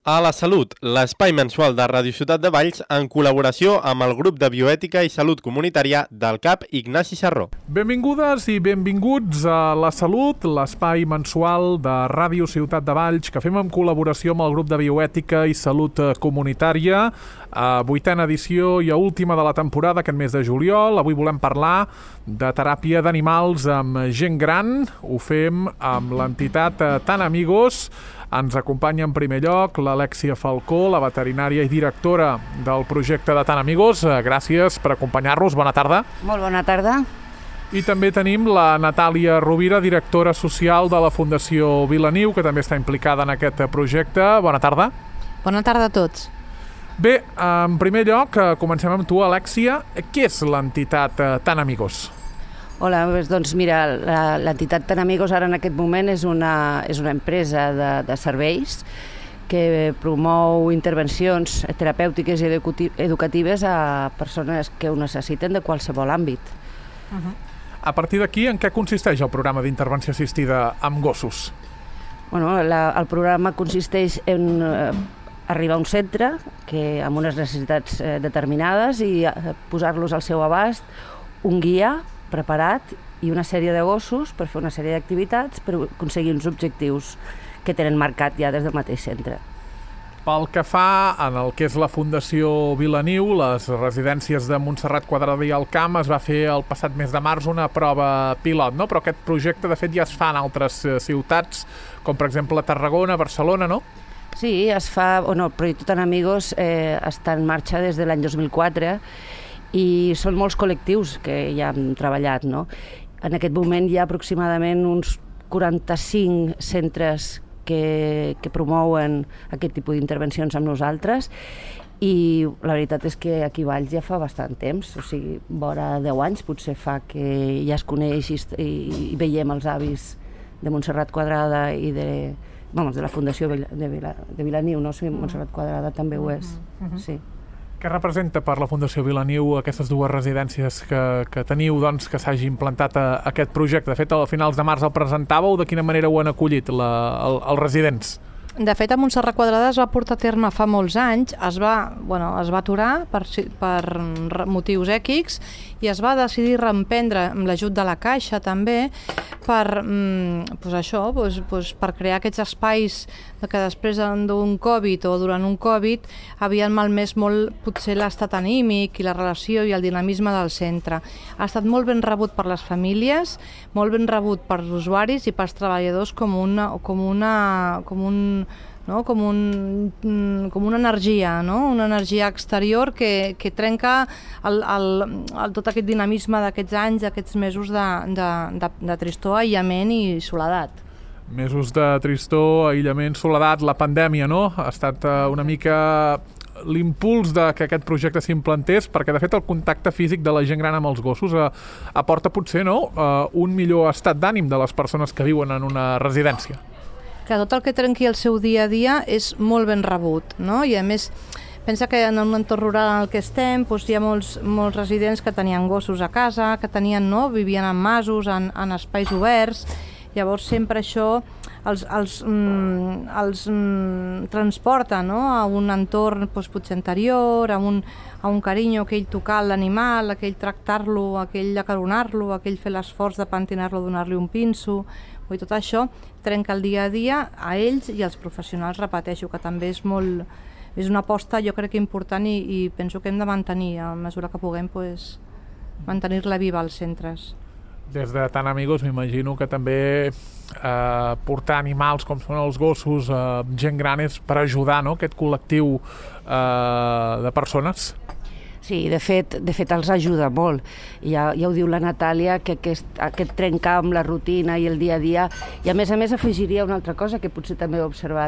A la Salut, l'espai mensual de Ràdio Ciutat de Valls en col·laboració amb el grup de bioètica i salut comunitària del CAP Ignasi Sarró. Benvingudes i benvinguts a La Salut, l'espai mensual de Ràdio Ciutat de Valls que fem en col·laboració amb el grup de bioètica i salut comunitària. Vuitena edició i última de la temporada aquest mes de juliol. Avui volem parlar de teràpia d'animals amb gent gran. Ho fem amb l'entitat Tan Amigos. Ens acompanya en primer lloc l'Alexia Falcó, la veterinària i directora del projecte de Tan Amigos. Gràcies per acompanyar-nos. Bona tarda. Molt bona tarda. I també tenim la Natàlia Rovira, directora social de la Fundació Vilaniu, que també està implicada en aquest projecte. Bona tarda. Bona tarda a tots. Bé, en primer lloc, comencem amb tu, Alexia. Què és l'entitat Tan Amigos? Hola, doncs mira, l'entitat Tan Amigos ara en aquest moment és una empresa de serveis que promou intervencions terapèutiques i educatives a persones que ho necessiten de qualsevol àmbit. A partir d'aquí, en què consisteix el programa d'intervenció assistida amb gossos? Bueno, el programa consisteix en arribar a un centre amb unes necessitats determinades i posar-los al seu abast un guia preparat i una sèrie de gossos per fer una sèrie d'activitats per aconseguir uns objectius que tenen marcat ja des del mateix centre. Pel que fa en el que és la Fundació Vilaniu, les residències de Montserrat Quadrada i el Camp, es va fer el passat mes de març una prova pilot, no? Però aquest projecte de fet ja es fa en altres ciutats, com per exemple Tarragona, Barcelona, no? Sí, es fa, el projecte Tan Amigos està en marxa des de l'any 2004 i són molts col·lectius que ja han treballat, no? En aquest moment hi ha aproximadament uns 45 centres que promouen aquest tipus d'intervencions amb nosaltres i la veritat és que aquí a Valls ja fa bastant temps, o sigui, vora 10 anys potser fa que ja es coneix i veiem els avis de Montserrat Quadrada i de la Fundació de Vilaniu, no? Sí, Montserrat Quadrada també ho és, sí. Què representa per la Fundació Vilaniu aquestes dues residències que teniu, doncs, que s'hagi implantat aquest projecte? De fet, a finals de març el presentàveu, de quina manera ho han acollit els residents? De fet, a Montserrat Quadrada es va portar a terme fa molts anys, es va aturar per motius èquics i es va decidir reemprendre amb l'ajut de la Caixa també per crear aquests espais que després d'un Covid o durant un Covid havien malmès molt potser l'estat anímic i la relació i el dinamisme del centre. Ha estat molt ben rebut per les famílies, molt ben rebut per els usuaris i pels treballadors com una energia, no? Una energia exterior que trenca tot aquest dinamisme d'aquests anys, d'aquests mesos de tristor, aïllament i soledat. Mesos de tristor, aïllament, soledat, la pandèmia, no? Ha estat una mica l'impuls que aquest projecte s'implantés, perquè de fet el contacte físic de la gent gran amb els gossos aporta potser un millor estat d'ànim de les persones que viuen en una residència. Que tot el que trenqui el seu dia a dia és molt ben rebut, no? I a més, pensa que en un entorn rural en el que estem hi ha molts residents que tenien gossos a casa, que vivien en masos, en espais oberts. Llavors sempre això els transporta, no? A un entorn potser anterior, a un carinyo, aquell tocar l'animal, aquell tractar-lo, aquell acaronar-lo, aquell fer l'esforç de pentinar-lo, donar-li un pinso. I tot això trenca el dia a dia a ells i als professionals, repeteixo, que també és una aposta jo crec que important i penso que hem de mantenir a mesura que puguem mantenir-la viva als centres. Des de Tan Amigos m'imagino que també portar animals com són els gossos, gent gran, és per ajudar, no? Aquest col·lectiu de persones. Sí, de fet els ajuda molt. Ja ho diu la Natàlia, que aquest trencar amb la rutina i el dia a dia, i a més afegiria una altra cosa que potser també he observat.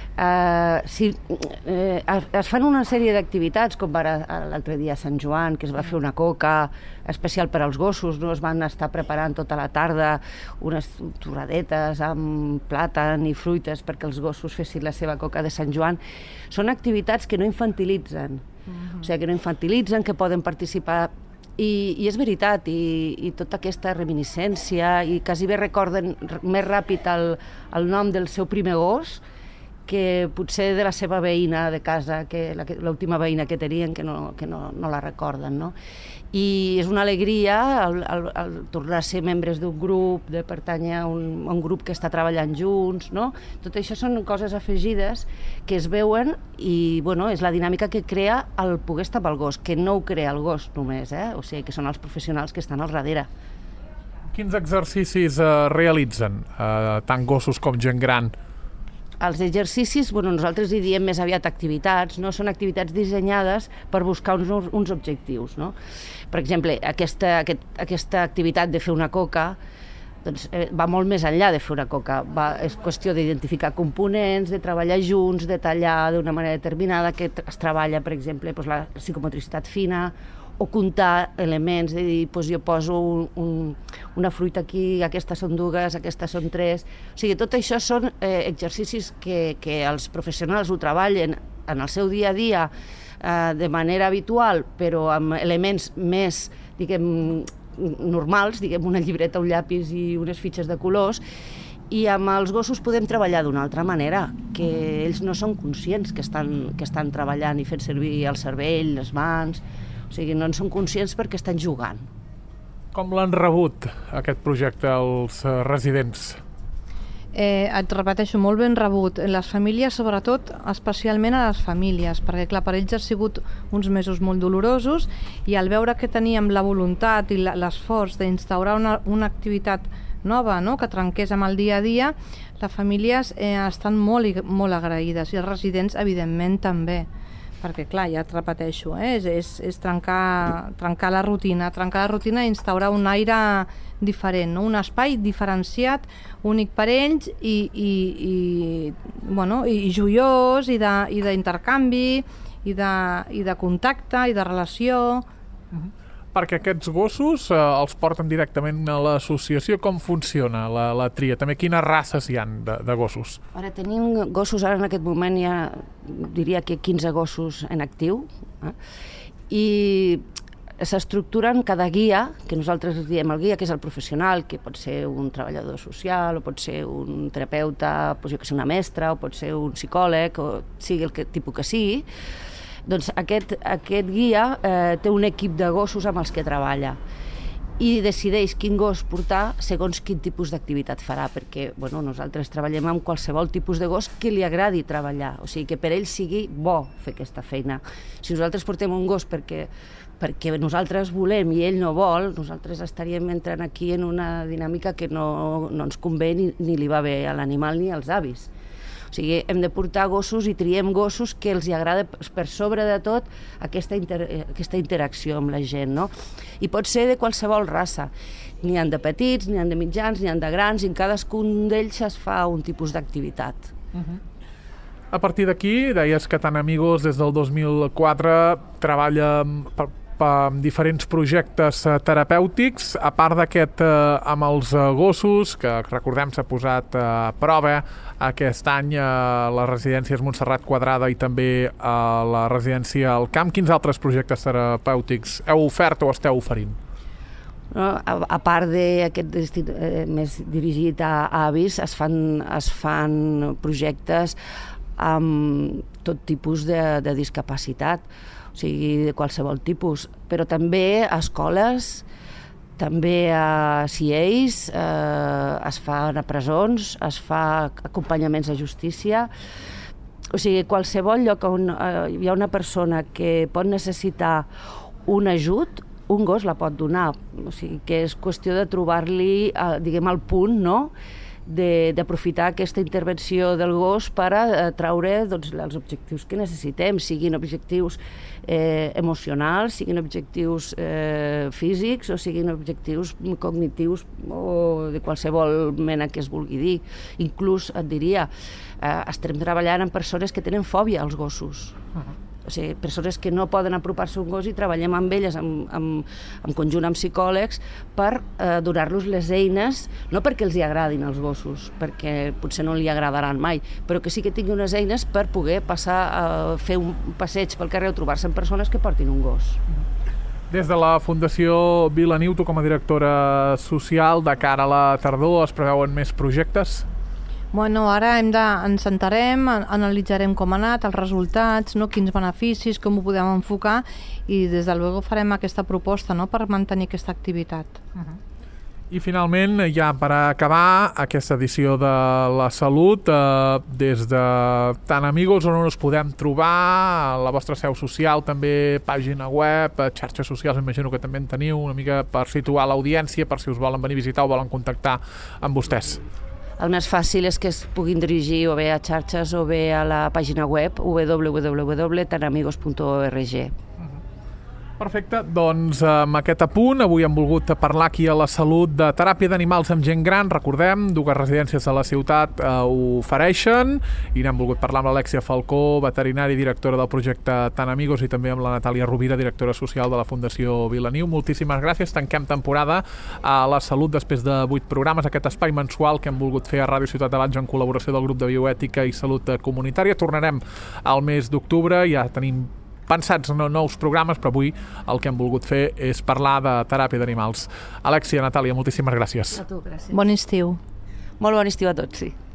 Es fan una sèrie d'activitats, com l'altre dia a Sant Joan, que es va fer una coca especial per als gossos, no? Es van estar preparant tota la tarda unes torradetes amb plàtan i fruites perquè els gossos fessin la seva coca de Sant Joan. Són activitats que no infantilitzen, o sigui, que no infantilitzen, que poden participar. I és veritat, i tota aquesta reminiscència, i quasi bé recorden més ràpid el nom del seu primer gos, que potser de la seva veïna de casa, l'última veïna que tenien, que no la recorden, no? I és una alegria el tornar a ser membres d'un grup, de pertànyer a un grup que està treballant junts, no? Tot això són coses afegides que es veuen i, bueno, és la dinàmica que crea el poder estar amb el gos, que no ho crea el gos només, o sigui, que són els professionals que estan al darrere. Quins exercicis realitzen, tant gossos com gent gran? Els exercicis, nosaltres hi diem més aviat activitats, no? Són activitats dissenyades per buscar uns objectius, no? Per exemple, aquesta activitat de fer una coca doncs, va molt més enllà de fer una coca. És qüestió d'identificar components, de treballar junts, de tallar d'una manera determinada, que es treballa, per exemple, la psicomotricitat fina, o comptar elements, de dir, jo poso una fruita aquí, aquestes són 2, aquestes són 3... O sigui, tot això són exercicis que els professionals ho treballen en el seu dia a dia de manera habitual, però amb elements més, diguem, normals, diguem, una llibreta, un llapis i unes fitxes de colors, i amb els gossos podem treballar d'una altra manera, que ells no són conscients que estan treballant i fent servir el cervell, les mans... O sigui, no en són conscients perquè estan jugant. Com l'han rebut, aquest projecte, els residents? Et repeteixo, molt ben rebut. Les famílies, sobretot, especialment a les famílies, perquè, clar, per ells ha sigut uns mesos molt dolorosos i al veure que teníem la voluntat i l'esforç d'instaurar una activitat nova, no?, que trenqués amb el dia a dia, les famílies estan molt agraïdes i els residents, evidentment, també. Perquè, clar, ja et repeteixo, és trencar la rutina i instaurar un aire diferent, no? Un espai diferenciat, únic per ells i joiós, i d'intercanvi, i de contacte, i de relació... Perquè aquests gossos els porten directament a l'associació. Com funciona la tria? També quines races hi ha de gossos? Ara tenim gossos, ara en aquest moment hi ha, diria que 15 gossos en actiu, i s'estructuren cada guia, que nosaltres diem el guia, que és el professional, que pot ser un treballador social, o pot ser un terapeuta, jo que sé, una mestra, o pot ser un psicòleg, o sigui el tipus que sigui. Doncs aquest guia té un equip de gossos amb els que treballa i decideix quin gos portar segons quin tipus d'activitat farà, perquè nosaltres treballem amb qualsevol tipus de gos que li agradi treballar, o sigui, que per ell sigui bo fer aquesta feina. Si nosaltres portem un gos perquè nosaltres volem i ell no vol, nosaltres estaríem entrant aquí en una dinàmica que no ens convé ni li va bé a l'animal ni als avis. O sigui, hem de portar gossos i triem gossos que els agrada per sobre de tot aquesta interacció amb la gent, no? I pot ser de qualsevol raça. N'hi ha de petits, n'hi ha de mitjans, n'hi ha de grans, i en cadascun d'ells es fa un tipus d'activitat. A partir d'aquí, deies que Tan Amigos des del 2004 treballa amb diferents projectes terapèutics, a part d'aquest amb els gossos, que recordem s'ha posat a prova aquest any a les residències Montserrat Quadrada i també a la residència al Camp. Quins altres projectes terapèutics heu ofert o esteu oferint? A part d'aquest més dirigit a avis, es fan projectes amb tot tipus de discapacitat, o sigui, de qualsevol tipus, però també a escoles, també a CIEs, es fan a presons, es fa acompanyaments a justícia, o sigui, qualsevol lloc on hi ha una persona que pot necessitar un ajut, un gos la pot donar, o sigui, que és qüestió de trobar-li, diguem, el punt, no?, d'aprofitar aquesta intervenció del gos per traure els objectius que necessitem, siguin objectius emocionals, siguin objectius físics o siguin objectius cognitius o de qualsevol mena que es vulgui dir. Inclús et diria, estem treballant amb persones que tenen fòbia als gossos. O sigui, persones que no poden apropar-se a un gos i treballem amb elles en conjunt amb psicòlegs per donar-los les eines, no perquè els hi agradin els gossos, perquè potser no li agradaran mai, però que sí que tinguin unes eines per poder passar a fer un passeig pel carrer o trobar-se amb persones que portin un gos. Des de la Fundació Vilaniu, tu com a directora social, de cara a la tardor, es preveuen més projectes? Bueno, ara ens sentarem, analitzarem com ha anat, els resultats, no? Quins beneficis, com ho podem enfocar i des de luego farem aquesta proposta, no? Per mantenir aquesta activitat. I finalment, ja per acabar aquesta edició de la Salut, des de Tan Amigos, on us podem trobar, la vostra seu social, també pàgina web, xarxes socials, imagino que també en teniu, una mica per situar l'audiència, per si us volen venir a visitar o volen contactar amb vostès. El més fàcil és que es puguin dirigir o bé a xarxes o bé a la pàgina web www.tanamigos.org. Perfecte, doncs amb aquest apunt avui hem volgut parlar aquí a la Salut de teràpia d'animals amb gent gran. Recordem, 2 residències de la ciutat ho ofereixen i n'hem volgut parlar amb l'Alexia Falcó, veterinari i directora del projecte Tan Amigos, i també amb la Natàlia Rovira, directora social de la Fundació Vilaniu. Moltíssimes gràcies, tanquem temporada a la Salut després de 8 programes, aquest espai mensual que hem volgut fer a Ràdio Ciutat de Valls en col·laboració del grup de Bioètica i Salut Comunitària. Tornarem al mes d'octubre, ja tenim pensats nous programes, però avui el que hem volgut fer és parlar de teràpia d'animals. Alexia, Natàlia, moltíssimes gràcies. A tu, gràcies. Bon estiu. Molt bon estiu a tots, sí.